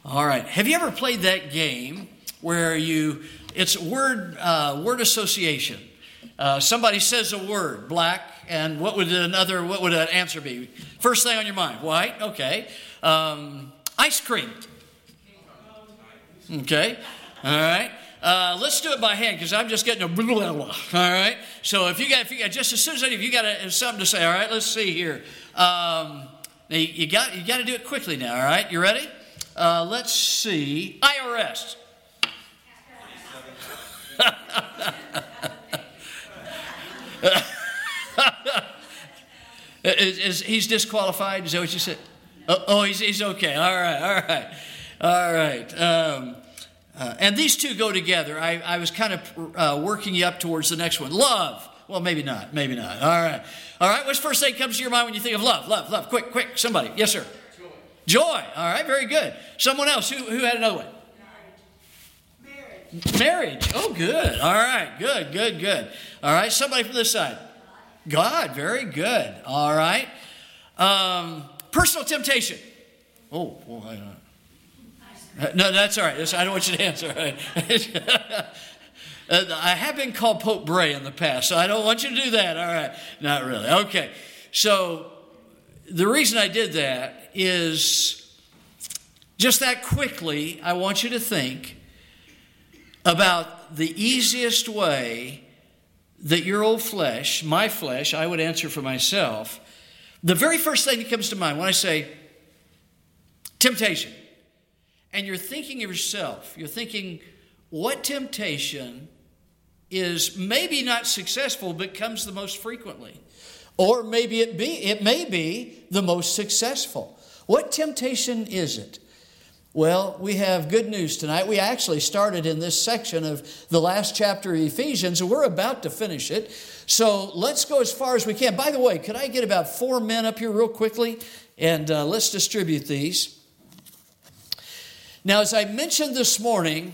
All right. Have you ever played that game where it's word association? Somebody says a word, black, and what would an answer be? First thing on your mind, white, okay. Ice cream. Okay. All right. Let's do it by hand because I'm just getting a blah, blah, blah. All right. So if you got just as soon as if you got something to say, all right, let's see here. You got to do it quickly now, all right? You ready? Let's see. IRS. He's disqualified? Is that what you said? Oh, he's okay. All right. And these two go together. I was kind of working you up towards the next one. Love. Well, maybe not. All right. What's the first thing that comes to your mind when you think of love? Love. Quick. Somebody. Yes, sir. Joy. All right. Very good. Someone else. Who had another one? Marriage. Oh, good. All right. Good. All right. Somebody from this side. God. Very good. All right. Personal temptation. Oh, well, I don't know. No, that's all right. I don't want you to answer. I have been called Pope Bray in the past, so I don't want you to do that. All right. Not really. Okay. So the reason I did that is just that quickly, I want you to think about the easiest way that your old flesh, my flesh, I would answer for myself. The very first thing that comes to mind when I say temptation, and you're thinking of yourself, you're thinking, what temptation is maybe not successful, but comes the most frequently? Or maybe it may be the most successful. What temptation is it? Well, we have good news tonight. We actually started in this section of the last chapter of Ephesians, and we're about to finish it. So let's go as far as we can. By the way, could I get about 4 men up here real quickly? And let's distribute these. Now, as I mentioned this morning,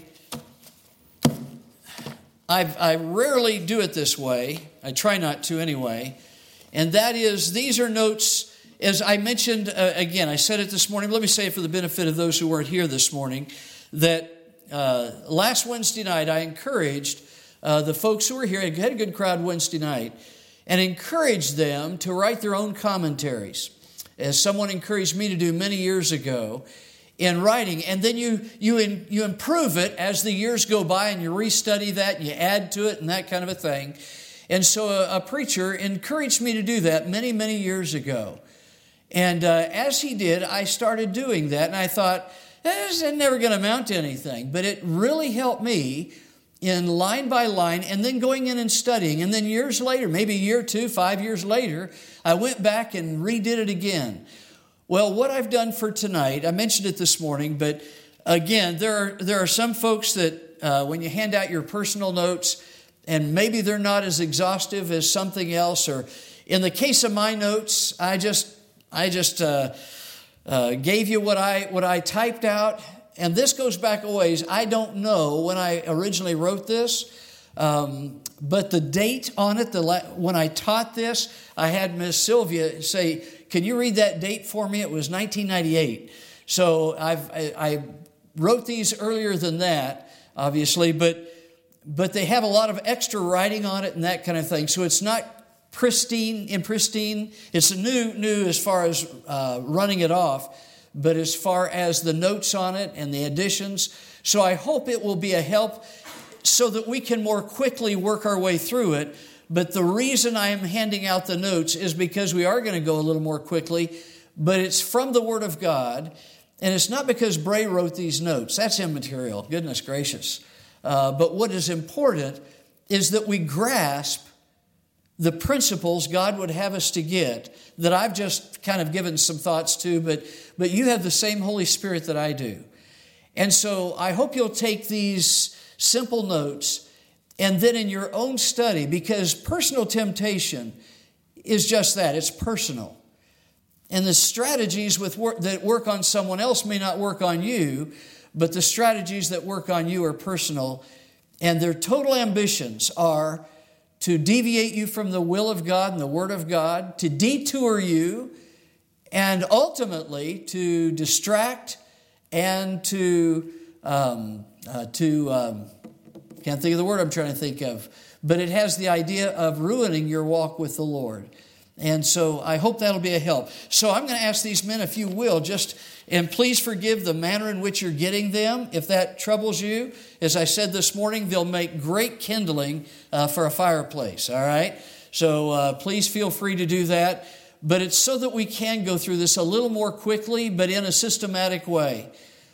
I rarely do it this way. I try not to anyway. And that is, these are notes, as I mentioned, again, I said it this morning, but let me say it for the benefit of those who weren't here this morning, that last Wednesday night I encouraged the folks who were here, I had a good crowd Wednesday night, and encouraged them to write their own commentaries, as someone encouraged me to do many years ago in writing. And then you improve it as the years go by, and you restudy that, and you add to it, and that kind of a thing. And so a preacher encouraged me to do that many, many years ago. And as he did, I started doing that, and I thought, this is never going to amount to anything. But it really helped me in line by line, and then going in and studying. And then years later, maybe a year or two, 5 years later, I went back and redid it again. Well, what I've done for tonight, I mentioned it this morning, but again, there are some folks that when you hand out your personal notes, and maybe they're not as exhaustive as something else, or in the case of my notes, I just gave you what I typed out, and this goes back a ways. I don't know when I originally wrote this, but the date on it, when I taught this, I had Miss Sylvia say, "Can you read that date for me?" It was 1998. So I wrote these earlier than that, obviously, but they have a lot of extra writing on it and that kind of thing. So it's not pristine. It's new as far as running it off, but as far as the notes on it and the additions. So I hope it will be a help so that we can more quickly work our way through it. But the reason I am handing out the notes is because we are going to go a little more quickly, but it's from the Word of God, and it's not because Bray wrote these notes. That's immaterial, goodness gracious. But what is important is that we grasp the principles God would have us to get, that I've just kind of given some thoughts to, but you have the same Holy Spirit that I do. And so I hope you'll take these simple notes and then in your own study, because personal temptation is just that, it's personal. And the strategies that work on someone else may not work on you, but the strategies that work on you are personal, and their total ambitions are to deviate you from the will of God and the Word of God, to detour you, and ultimately to distract and to can't think of the word I'm trying to think of, but it has the idea of ruining your walk with the Lord. And so I hope that'll be a help. So I'm going to ask these men, if you will, and please forgive the manner in which you're getting them. If that troubles you, as I said this morning, they'll make great kindling for a fireplace, all right? So please feel free to do that. But it's so that we can go through this a little more quickly, but in a systematic way.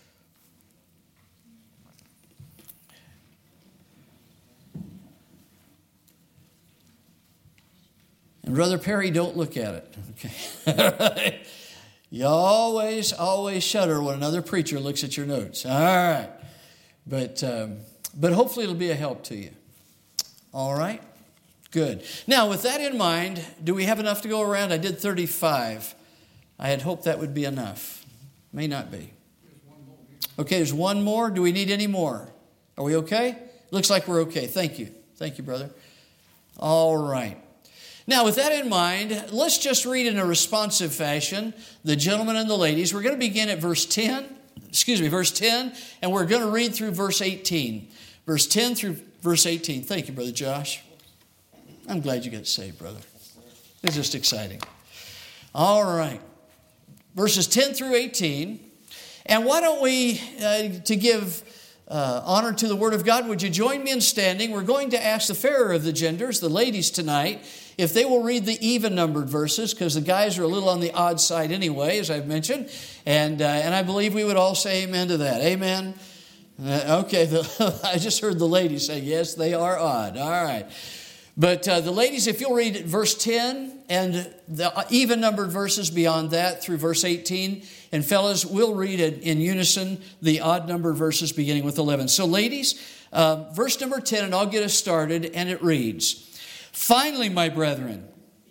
And Brother Perry, don't look at it. Okay. You always shudder when another preacher looks at your notes. All right. But hopefully it'll be a help to you. All right? Good. Now, with that in mind, do we have enough to go around? I did 35. I had hoped that would be enough. May not be. Okay, there's one more. Do we need any more? Are we okay? Looks like we're okay. Thank you. Thank you, brother. All right. Now, with that in mind, let's just read in a responsive fashion, the gentlemen and the ladies. We're going to begin at verse 10, and we're going to read through verse 18. Verse 10 through verse 18. Thank you, Brother Josh. I'm glad you got saved, brother. It's just exciting. All right. Verses 10 through 18. And why don't we, to give honor to the Word of God, would you join me in standing? We're going to ask the fairer of the genders, the ladies tonight, if they will read the even-numbered verses, because the guys are a little on the odd side anyway, as I've mentioned. And I believe we would all say amen to that. Amen? Okay, I just heard the ladies say, yes, they are odd. All right. But the ladies, if you'll read verse 10 and the even-numbered verses beyond that through verse 18. And fellas, we'll read it in unison, the odd-numbered verses beginning with 11. So ladies, verse number 10, and I'll get us started, and it reads, "Finally, my brethren,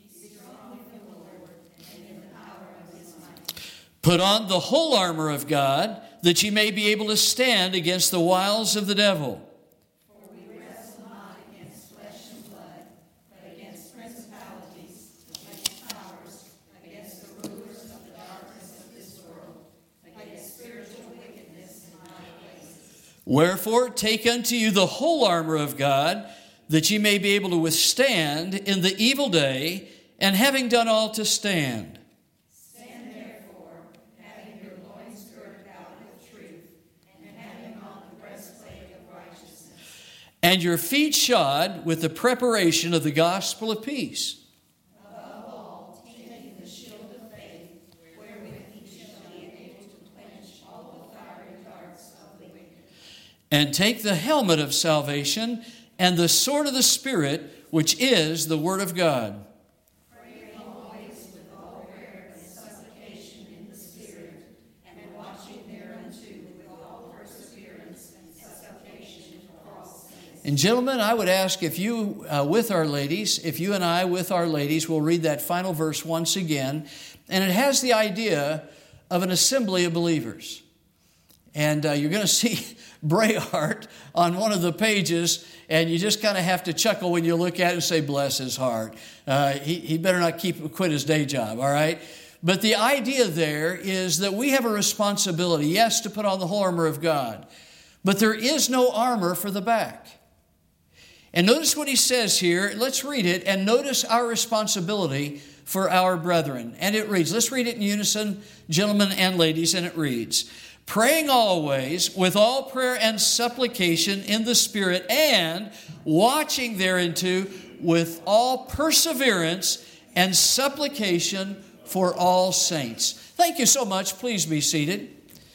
put on the whole armor of God, that ye may be able to stand against the wiles of the devil. Wherefore, take unto you the whole armor of God, that ye may be able to withstand in the evil day, and having done all to stand. Stand therefore, having your loins girded about with truth, and having on the breastplate of righteousness, and your feet shod with the preparation of the gospel of peace. Above all, taking the shield of faith, wherewith ye shall be able to quench all the fiery darts of the wicked. And take the helmet of salvation and the sword of the Spirit, which is the Word of God. Praying always with all prayer and supplication in the Spirit, and watching thereunto with all perseverance and supplication for all saints." And gentlemen, I would ask if you, if you and I with our ladies, will read that final verse once again. And it has the idea of an assembly of believers. And you're going to see Brayhart on one of the pages, and you just kind of have to chuckle when you look at it and say, bless his heart. He better not quit his day job, all right? But the idea there is that we have a responsibility, yes, to put on the whole armor of God, but there is no armor for the back. And notice what he says here. Let's read it, and notice our responsibility for our brethren. And it reads, let's read it in unison, gentlemen and ladies, and it reads, "Praying always with all prayer and supplication in the Spirit, and watching thereunto with all perseverance and supplication for all saints." Thank you so much. Please be seated.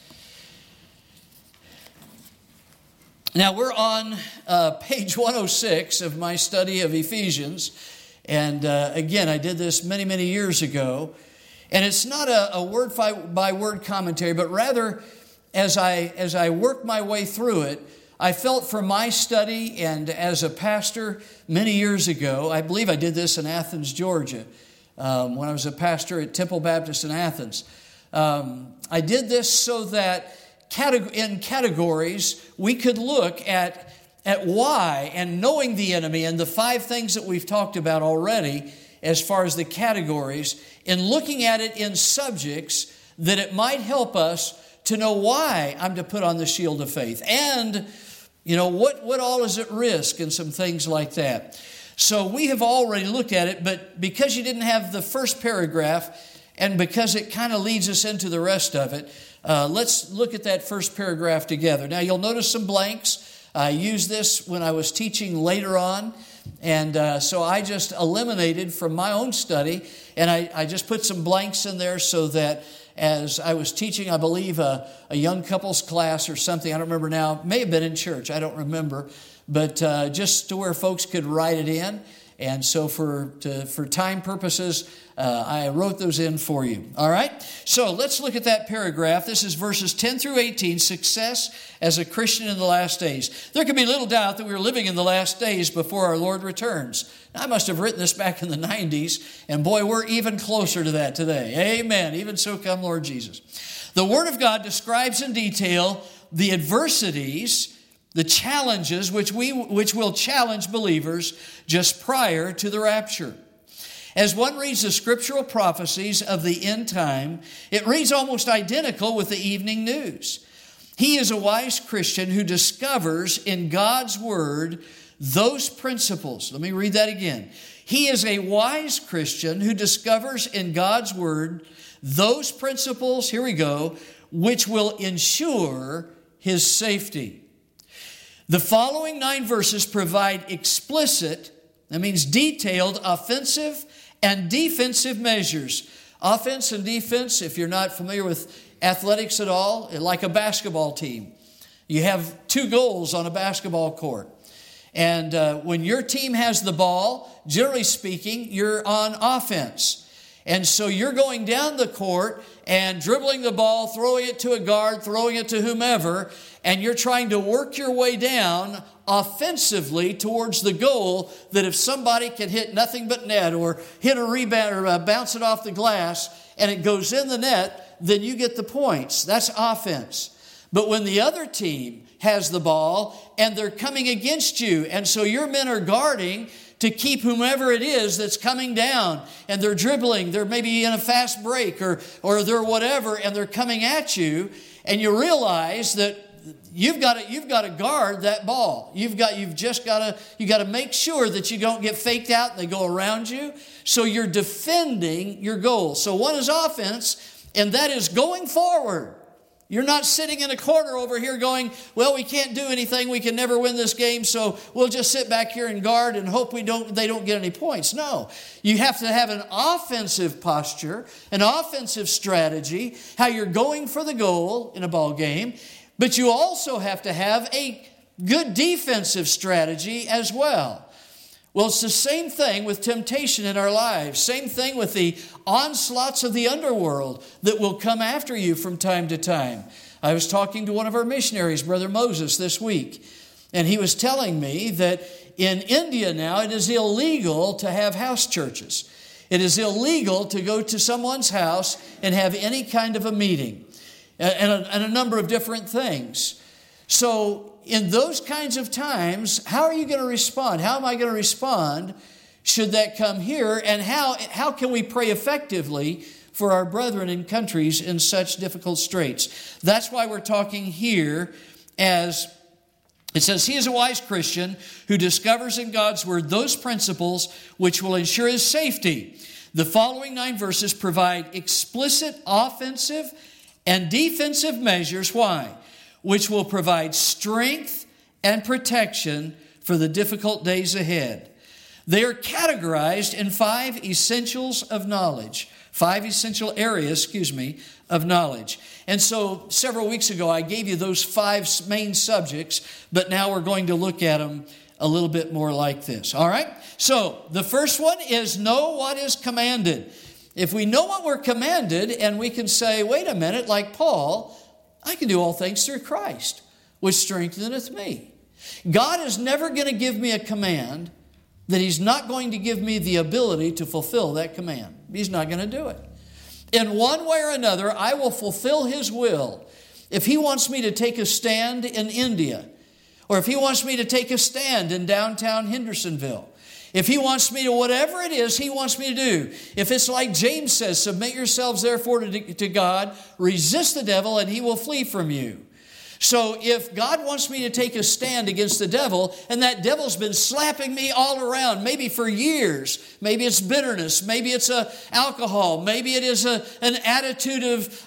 Now we're on page 106 of my study of Ephesians. And again, I did this many, many years ago. And it's not a word-by-word commentary, but rather, as I worked my way through it, I felt for my study and as a pastor many years ago, I believe I did this in Athens, Georgia, when I was a pastor at Temple Baptist in Athens. I did this so that in categories we could look at why, and knowing the enemy and the 5 things that we've talked about already as far as the categories, in looking at it in subjects that it might help us to know why I'm to put on the shield of faith. And, what all is at risk and some things like that. So we have already looked at it, but because you didn't have the first paragraph and because it kind of leads us into the rest of it, let's look at that first paragraph together. Now you'll notice some blanks. I used this when I was teaching later on, and so I just eliminated from my own study, and I just put some blanks in there so that as I was teaching, I believe, a young couples class or something, I don't remember now, may have been in church, I don't remember, but just to where folks could write it in. And so for time purposes, I wrote those in for you. All right? So let's look at that paragraph. This is verses 10 through 18, success as a Christian in the last days. There can be little doubt that we're living in the last days before our Lord returns. Now, I must have written this back in the 90s, and boy, we're even closer to that today. Amen. Even so come Lord Jesus. The Word of God describes in detail the adversities, the challenges which will challenge believers just prior to the rapture. As one reads the scriptural prophecies of the end time, it reads almost identical with the evening news. He is a wise Christian who discovers in God's Word those principles. Let me read that again. He is a wise Christian who discovers in God's Word those principles, here we go, which will ensure his safety. The following 9 verses provide explicit, that means detailed, offensive and defensive measures. Offense and defense, if you're not familiar with athletics at all, like a basketball team. You have 2 goals on a basketball court. And when your team has the ball, generally speaking, you're on offense. And so you're going down the court and dribbling the ball, throwing it to a guard, throwing it to whomever, and you're trying to work your way down offensively towards the goal that if somebody can hit nothing but net or hit a rebound or bounce it off the glass and it goes in the net, then you get the points. That's offense. But when the other team has the ball and they're coming against you, and so your men are guarding to keep whomever it is that's coming down, and they're dribbling, they're maybe in a fast break or they're whatever, and they're coming at you, and you realize that you've got to guard that ball. You've got to make sure that you don't get faked out and they go around you. So you're defending your goal. So one is offense, and that is going forward. You're not sitting in a corner over here going, well, we can't do anything. We can never win this game, so we'll just sit back here and guard and hope they don't get any points. No, you have to have an offensive posture, an offensive strategy, how you're going for the goal in a ball game, but you also have to have a good defensive strategy as well. Well, it's the same thing with temptation in our lives. Same thing with the onslaughts of the underworld that will come after you from time to time. I was talking to one of our missionaries, Brother Moses, this week, and he was telling me that in India now it is illegal to have house churches. It is illegal to go to someone's house and have any kind of a meeting and a number of different things. So in those kinds of times, how are you going to respond? How am I going to respond should that come here? And how can we pray effectively for our brethren in countries in such difficult straits? That's why we're talking here as it says, he is a wise Christian who discovers in God's Word those principles which will ensure his safety. The following 9 verses provide explicit offensive and defensive measures. Why? Which will provide strength and protection for the difficult days ahead. They are categorized in 5 essentials of knowledge. 5 essential areas, of knowledge. And so several weeks ago, I gave you those 5 main subjects, but now we're going to look at them a little bit more like this. All right? So the first one is know what is commanded. If we know what we're commanded and we can say, wait a minute, like Paul, I can do all things through Christ, which strengtheneth me. God is never going to give me a command that He's not going to give me the ability to fulfill that command. He's not going to do it. In one way or another, I will fulfill His will. If He wants me to take a stand in India, or if He wants me to take a stand in downtown Hendersonville, If He wants me to, whatever it is He wants me to do. If it's like James says, submit yourselves therefore to God, resist the devil, and he will flee from you. So if God wants me to take a stand against the devil, and that devil's been slapping me all around, maybe for years, maybe it's bitterness, maybe it's alcohol, maybe it is an attitude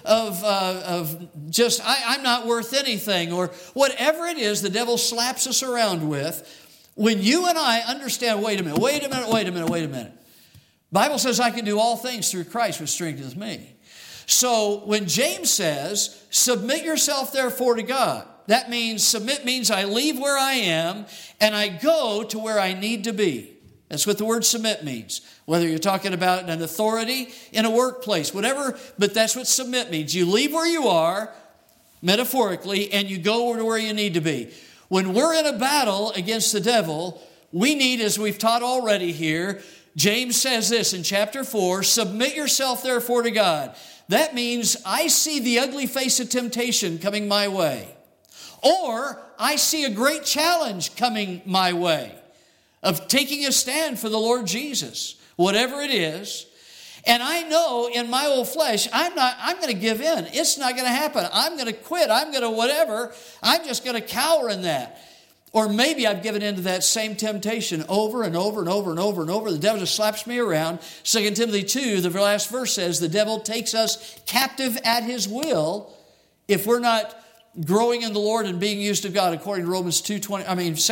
of just, I'm not worth anything, or whatever it is the devil slaps us around with, when you and I understand, wait a minute. Bible says I can do all things through Christ which strengtheneth me. So when James says, submit yourself therefore to God, that means, submit means I leave where I am and I go to where I need to be. That's what the word submit means. Whether you're talking about an authority in a workplace, whatever, but that's what submit means. You leave where you are, metaphorically, and you go to where you need to be. When we're in a battle against the devil, we need, as we've taught already here, James says this in chapter 4, submit yourself therefore to God. That means I see the ugly face of temptation coming my way. Or I see a great challenge coming my way of taking a stand for the Lord Jesus, whatever it is. And I know in my old flesh, I'm going to give in. It's not going to happen. I'm going to quit. I'm going to whatever. I'm just going to cower in that. Or maybe I've given into that same temptation over and over and over and over and over. The devil just slaps me around. 2 Timothy 2, the last verse says, the devil takes us captive at his will if we're not growing in the Lord and being used of God, according to 2 Timothy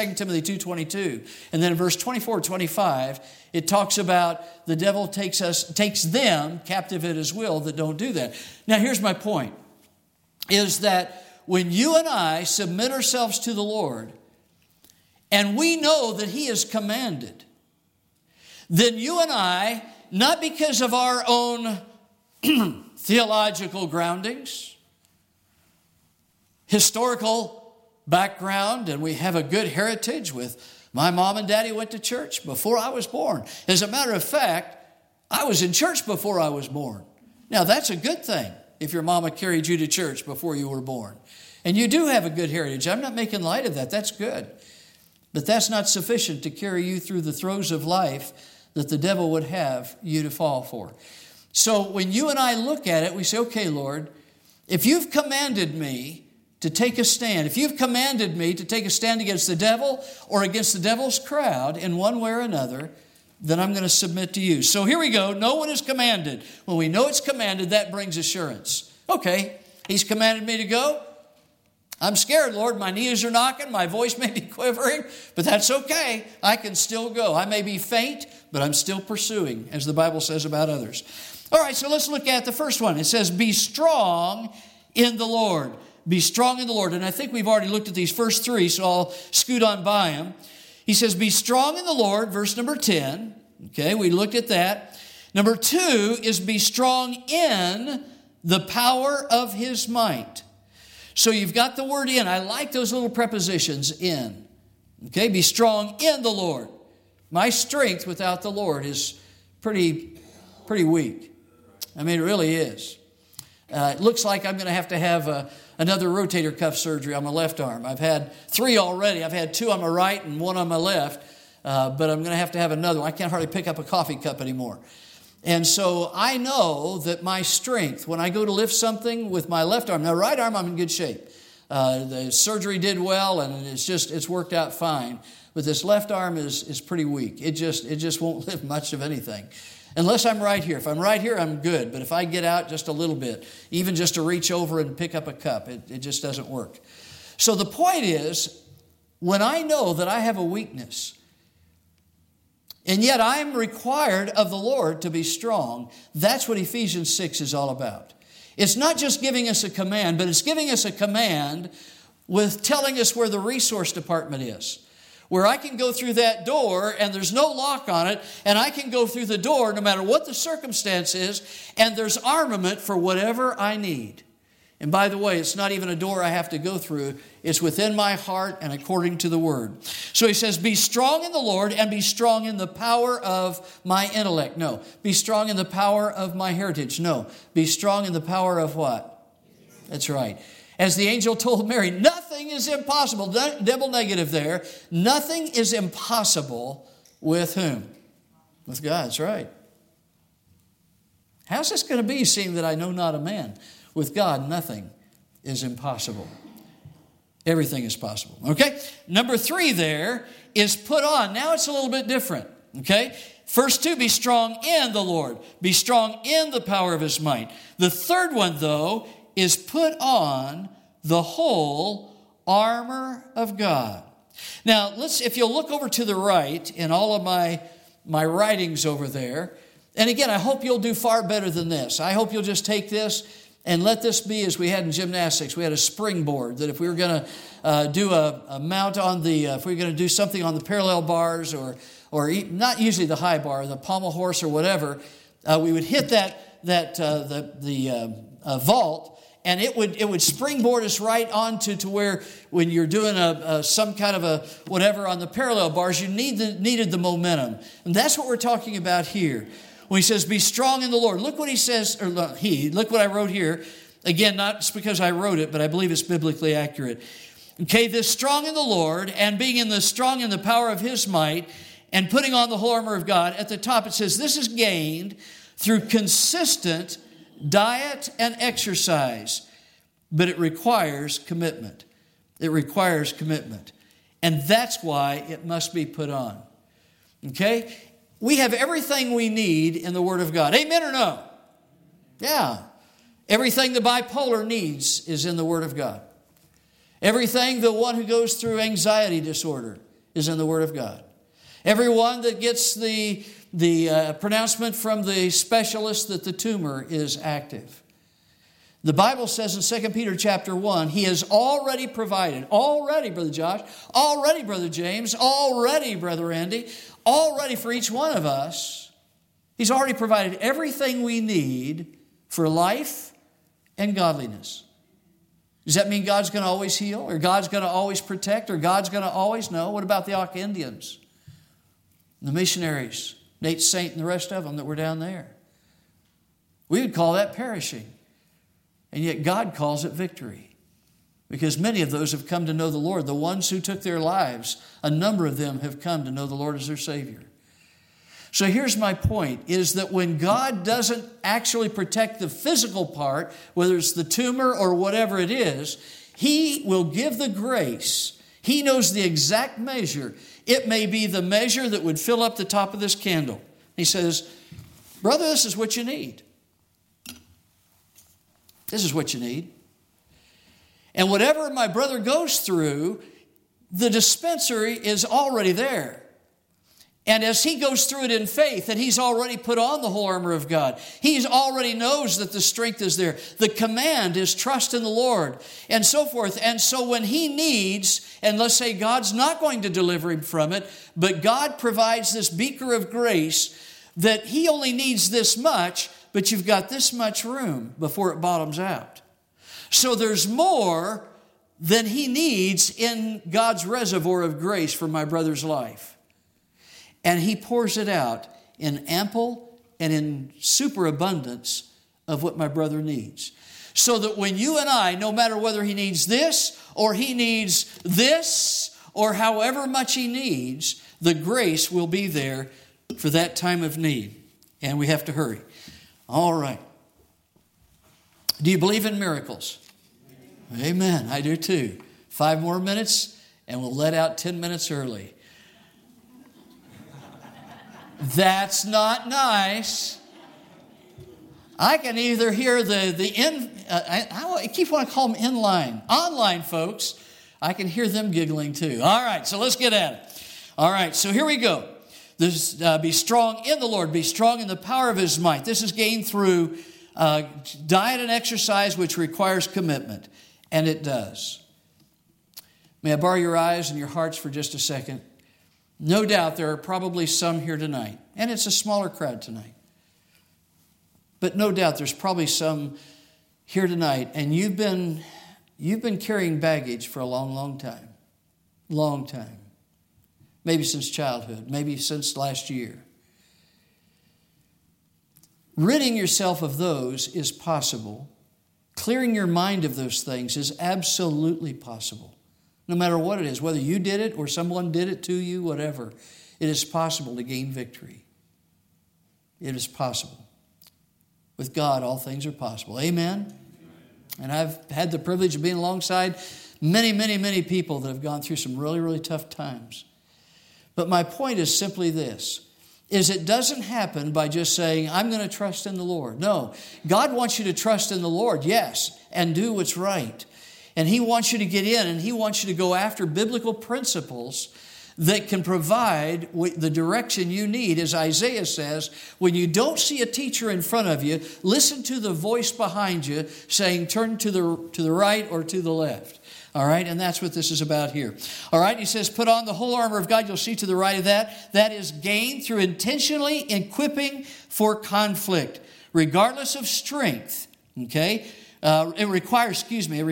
2:22. And then in verse 24, 25, it talks about the devil takes them captive at his will that don't do that. Now here's my point, is that when you and I submit ourselves to the Lord, and we know that He has commanded, then you and I, not because of our own theological groundings, historical background, and we have a good heritage with my mom and daddy went to church before I was born. As a matter of fact, I was in church before I was born. Now, that's a good thing if your mama carried you to church before you were born. And you do have a good heritage. I'm not making light of that. That's good. But that's not sufficient to carry you through the throes of life that the devil would have you to fall for. So when you and I look at it, we say, okay, Lord, if you've commanded me to take a stand, if you've commanded me to take a stand against the devil or against the devil's crowd in one way or another, then I'm going to submit to you. So here we go. No one is commanded. When we know it's commanded, that brings assurance. Okay, He's commanded me to go. I'm scared, Lord. My knees are knocking. My voice may be quivering, but that's okay. I can still go. I may be faint, but I'm still pursuing, as the Bible says about others. All right, so let's look at the first one. It says, be strong in the Lord. Be strong in the Lord. And I think we've already looked at these first three, so I'll scoot on by them. He says, be strong in the Lord, verse number 10. Okay, we looked at that. Number 2 is be strong in the power of His might. So you've got the word in. I like those little prepositions, in. Okay, be strong in the Lord. My strength without the Lord is pretty weak. I mean, it really is. It looks like I'm going to have another rotator cuff surgery on my left arm. I've had 3 already. I've had 2 on my right and 1 on my left. But I'm going to have another one. I can't hardly pick up a coffee cup anymore. And so I know that my strength, when I go to lift something with my left arm, now right arm I'm in good shape. The surgery did well and it's worked out fine. But this left arm is pretty weak. It just won't lift much of anything. Unless I'm right here. If I'm right here, I'm good. But if I get out just a little bit, even just to reach over and pick up a cup, it just doesn't work. So the point is, when I know that I have a weakness, and yet I'm required of the Lord to be strong, that's what Ephesians 6 is all about. It's not just giving us a command, but it's giving us a command with telling us where the resource department is. Where I can go through that door and there's no lock on it, and I can go through the door no matter what the circumstance is, and there's armament for whatever I need. And by the way, it's not even a door I have to go through. It's within my heart and according to the Word. So he says, be strong in the Lord and be strong in the power of my intellect. No. Be strong in the power of my heritage. No. Be strong in the power of what? That's right. As the angel told Mary, nothing is impossible. Double negative there. Nothing is impossible with whom? With God, that's right. How's this going to be, seeing that I know not a man? With God, nothing is impossible. Everything is possible. Okay? Number 3 there is put on. Now it's a little bit different. Okay? First 2, be strong in the Lord. Be strong in the power of His might. The third one, though, is put on the whole armor of God. Now, if you'll look over to the right in all of my writings over there, and again, I hope you'll do far better than this. I hope you'll just take this and let this be as we had in gymnastics. We had a springboard that if we were going to do a mount on if we were going to do something on the parallel bars or not usually the high bar, the pommel horse or whatever, we would hit the vault, and it would springboard us right onto to where when you're doing some kind of a whatever on the parallel bars, you needed the momentum. And that's what we're talking about here. When he says, be strong in the Lord. Look what he says, look what I wrote here. Again, not just because I wrote it, but I believe it's biblically accurate. Okay, this strong in the Lord, and being strong in the power of His might, and putting on the whole armor of God. At the top it says, this is gained through consistent diet and exercise, but it requires commitment. It requires commitment. And that's why it must be put on. Okay? We have everything we need in the Word of God. Amen or no? Yeah. Everything the bipolar needs is in the Word of God. Everything the one who goes through anxiety disorder is in the Word of God. Everyone that gets the pronouncement from the specialist that the tumor is active. The Bible says in 2 Peter chapter 1, He has already provided, already, Brother Josh, already, Brother James, already, Brother Andy, already for each one of us. He's already provided everything we need for life and godliness. Does that mean God's going to always heal, or God's going to always protect, or God's going to always know? What about the Auca Indians, the missionaries, Nate Saint and the rest of them that were down there? We would call that perishing. And yet God calls it victory. Because many of those have come to know the Lord. The ones who took their lives, a number of them have come to know the Lord as their Savior. So here's my point, is that when God doesn't actually protect the physical part, whether it's the tumor or whatever it is, He will give the grace. He knows the exact measure. It may be the measure that would fill up the top of this candle. He says, brother, this is what you need. This is what you need. And whatever my brother goes through, the dispensary is already there. And as he goes through it in faith, and he's already put on the whole armor of God, he already knows that the strength is there. The command is trust in the Lord, and so forth. And so when he needs, and let's say God's not going to deliver him from it, but God provides this beaker of grace that he only needs this much, but you've got this much room before it bottoms out. So there's more than he needs in God's reservoir of grace for my brother's life. And he pours it out in ample and in superabundance of what my brother needs. So that when you and I, no matter whether he needs this or he needs this or however much he needs, the grace will be there for that time of need. And we have to hurry. All right. Do you believe in miracles? Amen. I do too. 5 more minutes and we'll let out 10 minutes early. That's not nice. I can either hear I keep wanting to call them online folks. I can hear them giggling too. All right, so let's get at it. All right, so here we go. This, be strong in the Lord. Be strong in the power of His might. This is gained through diet and exercise, which requires commitment. And it does. May I borrow your eyes and your hearts for just a second? No doubt there are probably some here tonight. And it's a smaller crowd tonight. But no doubt there's probably some here tonight. And you've been carrying baggage for a long, long time. Long time. Maybe since childhood, maybe since last year. Ridding yourself of those is possible. Clearing your mind of those things is absolutely possible. No matter what it is, whether you did it or someone did it to you, whatever. It is possible to gain victory. It is possible. With God, all things are possible. Amen? And I've had the privilege of being alongside many, many, many people that have gone through some really, really tough times. But my point is simply this, is it doesn't happen by just saying, I'm going to trust in the Lord. No, God wants you to trust in the Lord, yes, and do what's right. And He wants you to get in, and He wants you to go after biblical principles that can provide the direction you need. As Isaiah says, when you don't see a teacher in front of you, listen to the voice behind you saying, turn to the right or to the left. All right, and that's what this is about here. All right, he says, put on the whole armor of God. You'll see to the right of that. That is gained through intentionally equipping for conflict, regardless of strength. Okay, it requires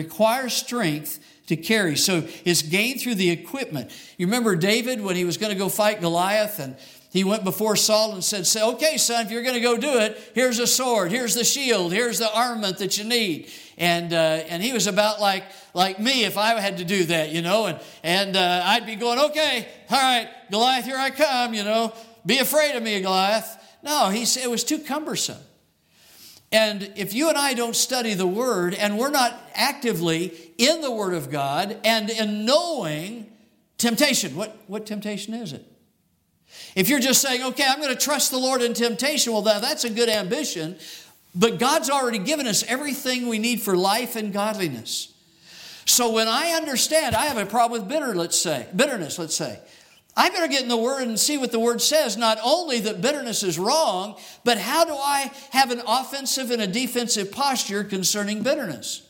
strength to carry. So it's gained through the equipment. You remember David when he was going to go fight Goliath, and he went before Saul and said, okay, son, if you're going to go do it, here's a sword, here's the shield, here's the armament that you need. And he was about like me if I had to do that, and I'd be going, okay, all right, Goliath, here I come, be afraid of me, Goliath. No, he said it was too cumbersome. And if you and I don't study the Word, and we're not actively in the Word of God and in knowing temptation, what temptation is it? If you're just saying, okay, I'm going to trust the Lord in temptation, well, that's a good ambition, but God's already given us everything we need for life and godliness. So when I understand, I have a problem with bitterness, let's say. I better get in the Word and see what the Word says. Not only that bitterness is wrong, but how do I have an offensive and a defensive posture concerning bitterness?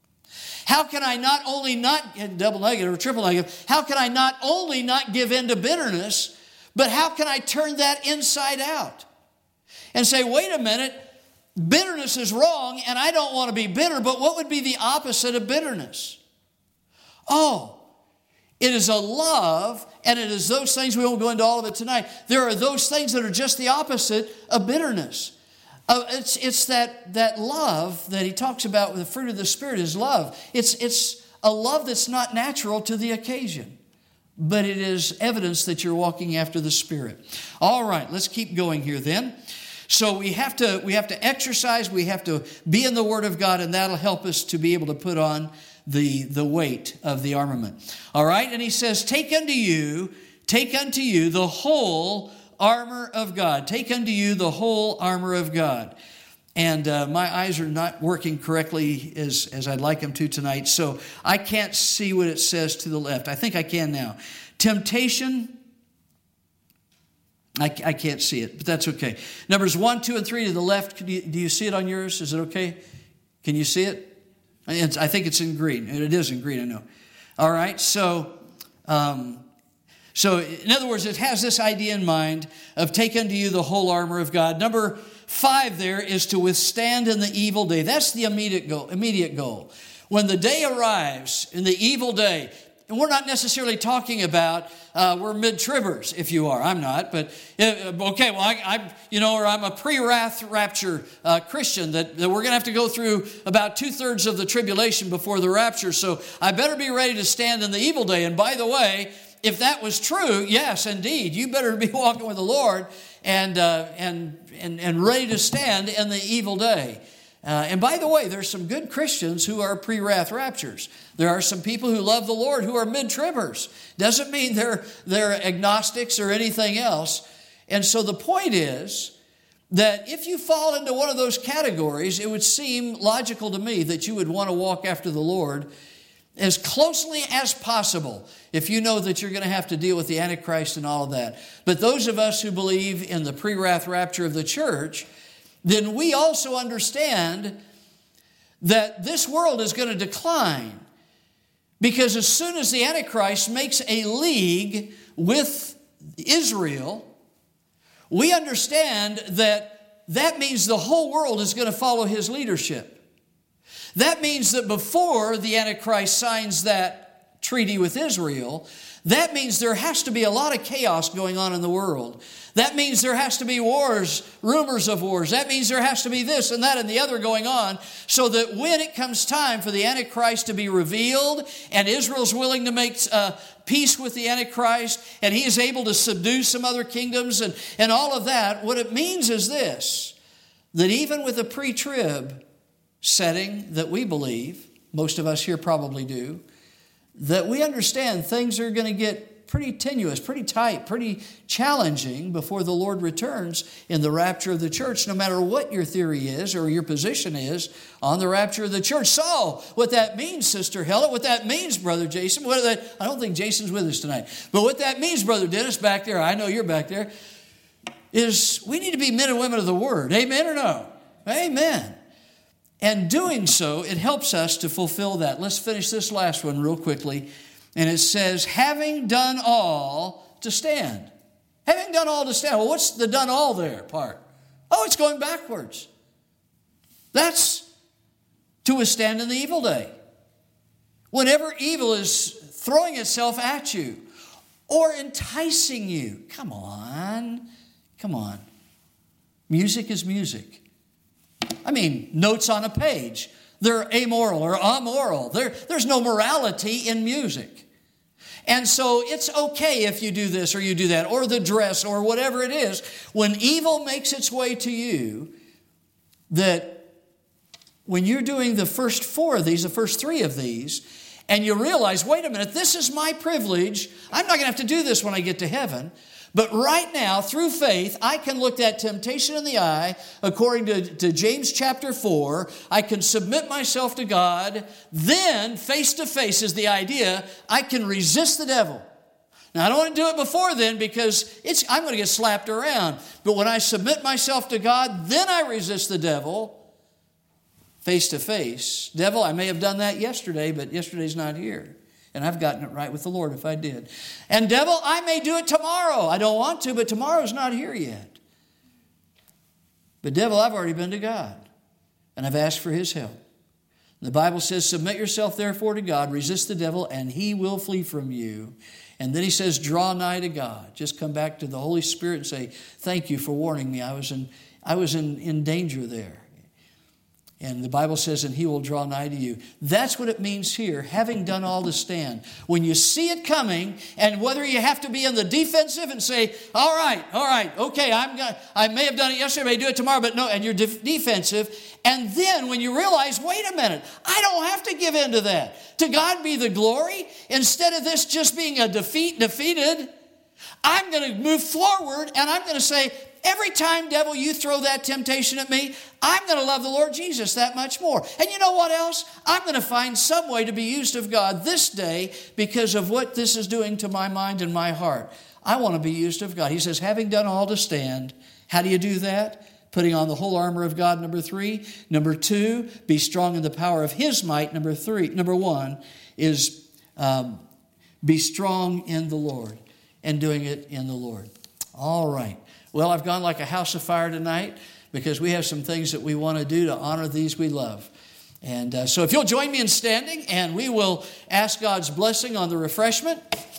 How can I not only not, double negative or triple negative, how can I not only not give in to bitterness, but how can I turn that inside out? And say, wait a minute, bitterness is wrong and I don't want to be bitter, but what would be the opposite of bitterness? Oh, it is a love, and it is those things, we won't go into all of it tonight. There are those things that are just the opposite of bitterness. It's that love that he talks about with the fruit of the Spirit is love. It's a love that's not natural to the occasion, but it is evidence that you're walking after the Spirit. All right, let's keep going here then. So we have to exercise, we have to be in the Word of God, and that'll help us to be able to put on the weight of the armament. All right, and he says, take unto you the whole armor of God. Take unto you the whole armor of God. And my eyes are not working correctly as I'd like them to tonight, so I can't see what it says to the left. I think I can now. Temptation, I can't see it, but that's okay. Numbers 1, 2, and 3 to the left. Do you see it on yours? Is it okay? Can you see it? I think it's in green. It is in green, I know. All right, so in other words, it has this idea in mind of take unto you the whole armor of God. Number 5 there is to withstand in the evil day. That's the immediate goal. When the day arrives, in the evil day, and we're not necessarily talking about we're mid-tribbers, if you are. I'm not, but okay. Well, I'm a pre-wrath rapture Christian that we're going to have to go through about 2/3 of the tribulation before the rapture. So I better be ready to stand in the evil day. And by the way, if that was true, yes, indeed, you better be walking with the Lord and ready to stand in the evil day. And by the way, there's some good Christians who are pre-wrath raptures. There are some people who love the Lord who are mid-tribbers. Doesn't mean they're agnostics or anything else. And so the point is that if you fall into one of those categories, it would seem logical to me that you would want to walk after the Lord as closely as possible if you know that you're going to have to deal with the Antichrist and all of that. But those of us who believe in the pre-wrath rapture of the church, then we also understand that this world is going to decline. Because as soon as the Antichrist makes a league with Israel, we understand that means the whole world is going to follow his leadership. That means that before the Antichrist signs that treaty with Israel, that means there has to be a lot of chaos going on in the world. That means there has to be wars, rumors of wars. That means there has to be this and that and the other going on, so that when it comes time for the Antichrist to be revealed and Israel's willing to make peace with the Antichrist and he is able to subdue some other kingdoms and all of that, what it means is this, that even with a pre-trib setting that we believe, most of us here probably do, that we understand things are going to get pretty tenuous, pretty tight, pretty challenging before the Lord returns in the rapture of the church, no matter what your theory is or your position is on the rapture of the church. So, what that means, Sister Helen, what that means, Brother Jason, I don't think Jason's with us tonight, but what that means, Brother Dennis, back there, I know you're back there, is we need to be men and women of the Word. Amen or no? Amen. And doing so, it helps us to fulfill that. Let's finish this last one real quickly. And it says, having done all to stand. Having done all to stand. Well, what's the done all there part? Oh, it's going backwards. That's to withstand in the evil day. Whenever evil is throwing itself at you or enticing you. Come on. Music is music. I mean, notes on a page. They're amoral or amoral. There's no morality in music. And so it's okay if you do this or you do that, or the dress or whatever it is. When evil makes its way to you, that when you're doing the first four of these, the first three of these, and you realize, wait a minute, this is my privilege. I'm not going to have to do this when I get to heaven. But right now, through faith, I can look that temptation in the eye, according to James chapter 4. I can submit myself to God. Then, face to face is the idea, I can resist the devil. Now, I don't want to do it before then because I'm going to get slapped around. But when I submit myself to God, then I resist the devil face to face. Devil, I may have done that yesterday, but yesterday's not here. And I've gotten it right with the Lord if I did. And devil, I may do it tomorrow. I don't want to, but tomorrow's not here yet. But devil, I've already been to God. And I've asked for his help. The Bible says, submit yourself therefore to God, resist the devil, and he will flee from you. And then he says, draw nigh to God. Just come back to the Holy Spirit and say, thank you for warning me. I was in danger there. And the Bible says, and he will draw nigh to you. That's what it means here, having done all to stand. When you see it coming, and whether you have to be in the defensive and say, all right, okay, I may have done it yesterday, I may do it tomorrow, but no, and you're defensive. And then when you realize, wait a minute, I don't have to give in to that. To God be the glory. Instead of this just being a defeated, I'm going to move forward, and I'm going to say, every time, devil, you throw that temptation at me, I'm going to love the Lord Jesus that much more. And you know what else? I'm going to find some way to be used of God this day because of what this is doing to my mind and my heart. I want to be used of God. He says, having done all to stand. How do you do that? Putting on the whole armor of God, number 3. Number 2, be strong in the power of his might. Number 1 is be strong in the Lord and doing it in the Lord. All right. Well, I've gone like a house of fire tonight because we have some things that we want to do to honor these we love. And so if you'll join me in standing, and we will ask God's blessing on the refreshment.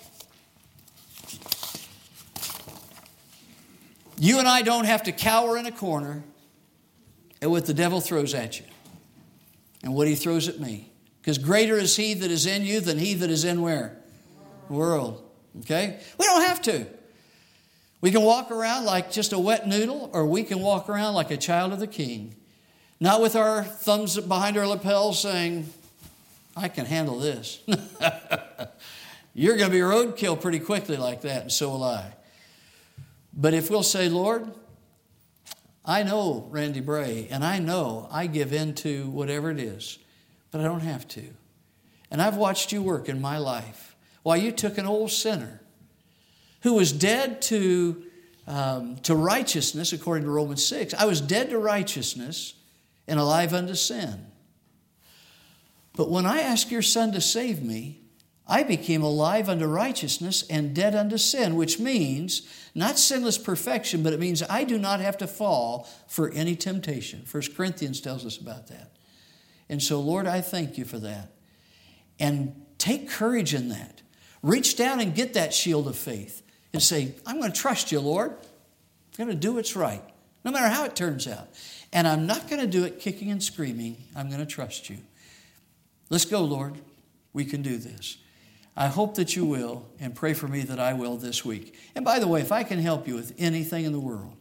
You and I don't have to cower in a corner at what the devil throws at you and what he throws at me. Because greater is he that is in you than he that is in where? The world. Okay? We don't have to. We can walk around like just a wet noodle, or we can walk around like a child of the King. Not with our thumbs behind our lapels saying, I can handle this. You're going to be roadkill pretty quickly like that, and so will I. But if we'll say, Lord, I know Randy Bray, and I know I give in to whatever it is, but I don't have to. And I've watched you work in my life. While you took an old sinner who was dead to righteousness, according to Romans 6. I was dead to righteousness and alive unto sin. But when I asked your Son to save me, I became alive unto righteousness and dead unto sin, which means not sinless perfection, but it means I do not have to fall for any temptation. 1 Corinthians tells us about that. And so, Lord, I thank you for that. And Take courage in that. Reach down and get that shield of faith and say, I'm going to trust you, Lord. I'm going to do what's right, no matter how it turns out. And I'm not going to do it kicking and screaming. I'm going to trust you. Let's go, Lord. We can do this. I hope that you will, and pray for me that I will this week. And by the way, if I can help you with anything in the world,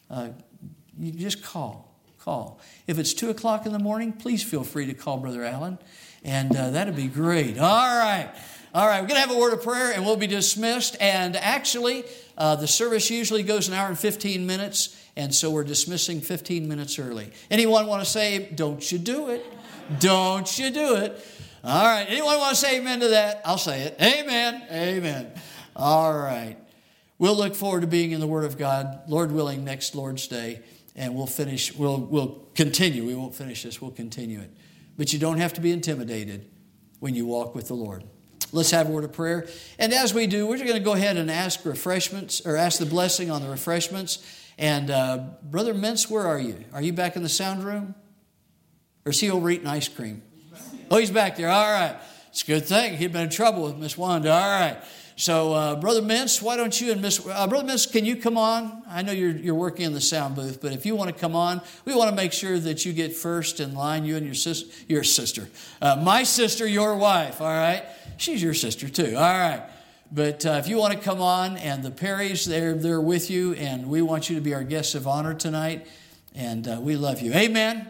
you just call. If it's 2 o'clock in the morning, please feel free to call Brother Allen, and that'd be great. All right, we're going to have a word of prayer, and we'll be dismissed. And actually, the service usually goes an hour and 15 minutes, and so we're dismissing 15 minutes early. Anyone want to say, don't you do it? Don't you do it? All right. Anyone want to say amen to that? I'll say it. Amen. Amen. All right. We'll look forward to being in the Word of God, Lord willing, next Lord's Day. And we'll finish. We'll continue. We won't finish this. We'll continue it. But you don't have to be intimidated when you walk with the Lord. Let's have a word of prayer. And as we do, we're going to go ahead and ask refreshments, or ask the blessing on the refreshments. And Brother Mintz, where are you? Are you back in the sound room? Or is he over eating ice cream? Oh, he's back there. All right. It's a good thing. He'd been in trouble with Miss Wanda. All right. So, Brother Mintz, why don't you and Brother Mintz, can you come on? I know you're working in the sound booth, but if you want to come on, we want to make sure that you get first in line, you and your sister. My sister, your wife, all right? She's your sister too, all right. But if you want to come on, and the Perrys, they're with you, and we want you to be our guests of honor tonight, and we love you. Amen?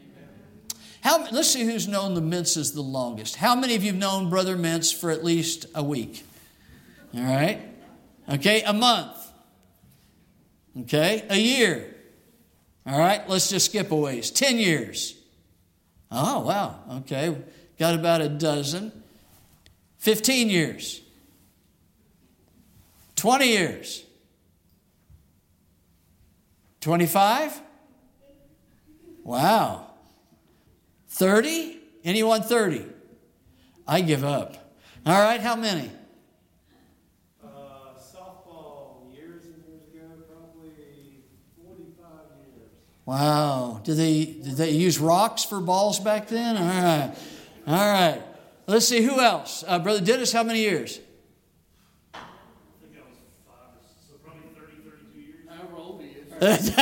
Let's see who's known the Mintzes the longest. How many of you have known Brother Mintz for at least a week? All right. Okay, a month. Okay, a year. All right, let's just skip a ways. 10 years. Oh, wow. Okay, got about a dozen. 15 years. 20 years. 25? Wow. 30? Anyone 30? I give up. All right, how many? Softball, years and years ago, probably 45 years. Wow. Did they use rocks for balls back then? All right. Let's see, who else? Brother Dennis, how many years? I think I was 5, so probably 30, 32 years. However old he is.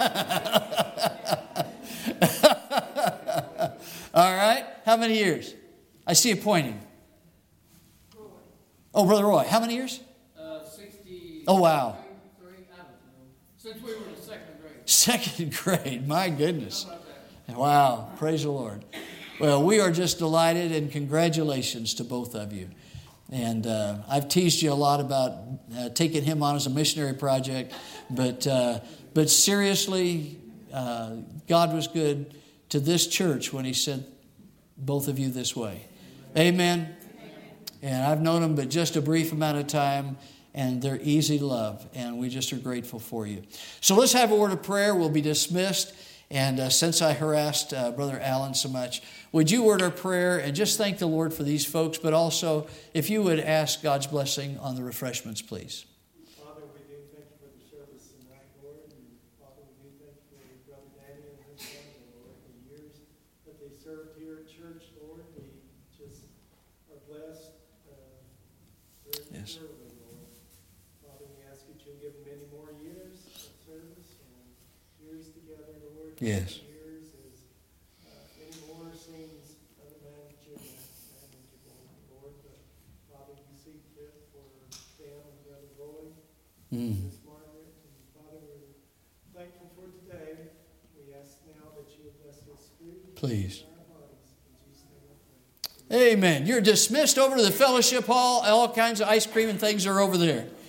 All right. How many years? I see you pointing. Roy. Oh, Brother Roy. How many years? 60. Oh, wow. 3, I don't know. Since we were in second grade. Second grade. My goodness. How about that? Wow. Praise the Lord. Well, we are just delighted, and congratulations to both of you. And I've teased you a lot about taking him on as a missionary project. But seriously, God was good to this church when he sent both of you this way. Amen. And I've known them but just a brief amount of time, and they're easy to love, and we just are grateful for you. So let's have a word of prayer. We'll be dismissed. And since I harassed Brother Allen so much, would you word our prayer and just thank the Lord for these folks, but also if you would ask God's blessing on the refreshments, please. Father, we do thank you for the service tonight, Lord. And Father, we do thank you for Brother Danny and his family, Lord, the years that they served here at church, Lord. We just are blessed very thoroughly, Lord. Father, we ask that you give them many more years of service and years together, Lord. Yes. Years is any more seems unmanageable, Lord. But Father, you see fit for them and Brother Roy. Miss Margaret, and Father, we're thankful for today. We ask now that you would bless this food. Please. In our bodies. In Jesus' name I pray. Amen. You're dismissed over to the fellowship hall. All kinds of ice cream and things are over there.